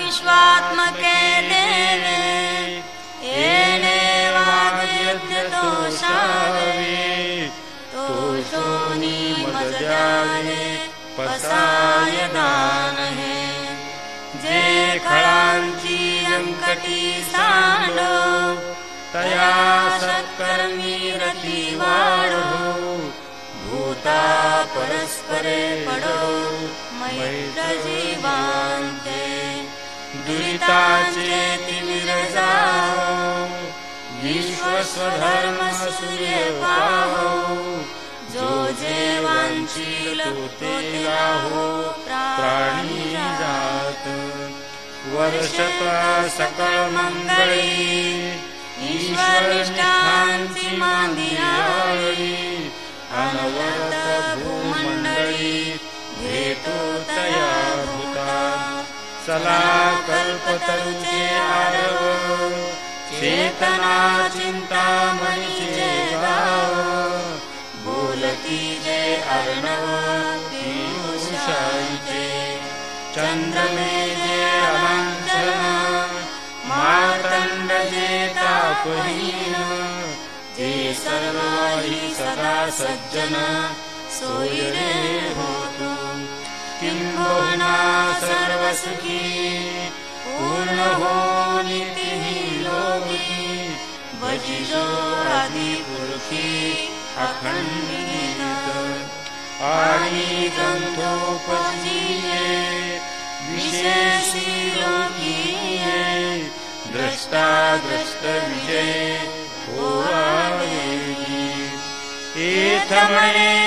विश्वात्मके देवे येने वाग्यज्ञ तोषावे तोषोनी मजद्यारे पसाय दानहे जे खळांची अंकटी सांडो तया सत्कर्मी रती वाढो भूता परस्परे पडो मैत्र जीवांते दुरिताचे तिमिर जाओ विश्व स्वधर्म सूर्य पाहो जो जेवांची लोते राहो प्राणी जात वर्षत सकळ मंगळी ईश्वर निष्ठांची मांदियाळी अनवरत भूमंडळी घेतो तया भूता चला कल्पतरुचे आरव चेतना चिंतामणीचे गाव बोलती जे अर्णव पियुषांचे चंद्रमे जे अलांछन मार्तंड जे तापहीन जे सर्वही सदा सज्जन सोयी रे होतो किंबहुना सर्वसुखी पूर्ण हो नीतिही लोकी भजिजो आदि पुरुषी अखंडित आणि ग्रंथोपजीये विशेषी लोकीये द्रष्टा द्रष्ट विजय होवावेगी एथ म्हणे